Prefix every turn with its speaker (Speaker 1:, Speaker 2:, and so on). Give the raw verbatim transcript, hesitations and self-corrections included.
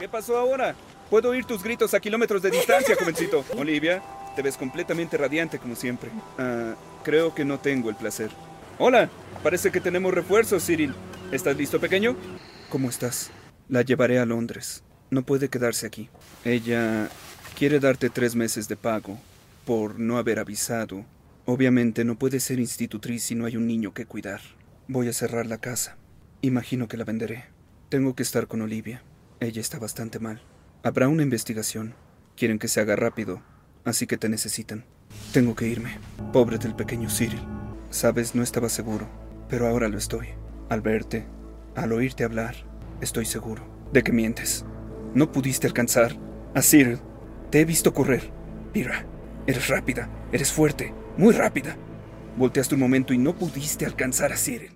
Speaker 1: ¿Qué pasó ahora? Puedo oír tus gritos a kilómetros de distancia, jovencito. Olivia, te ves completamente radiante como siempre. Ah, creo que no tengo el placer. Hola, parece que tenemos refuerzos, Cyril. ¿Estás listo, pequeño? ¿Cómo estás? La llevaré a Londres. No puede quedarse aquí. Ella quiere darte tres meses de pago por no haber avisado. Obviamente no puede ser institutriz si no hay un niño que cuidar. Voy a cerrar la casa. Imagino que la venderé. Tengo que estar con Olivia. Ella está bastante mal. Habrá una investigación. Quieren que se haga rápido, así que te necesitan. Tengo que irme. Pobre del pequeño Cyril. Sabes, no estaba seguro, pero ahora lo estoy. Al verte, al oírte hablar, estoy seguro de que mientes. No pudiste alcanzar a Cyril. Te he visto correr. Mira, eres rápida, eres fuerte, muy rápida. Volteaste un momento y no pudiste alcanzar a Cyril.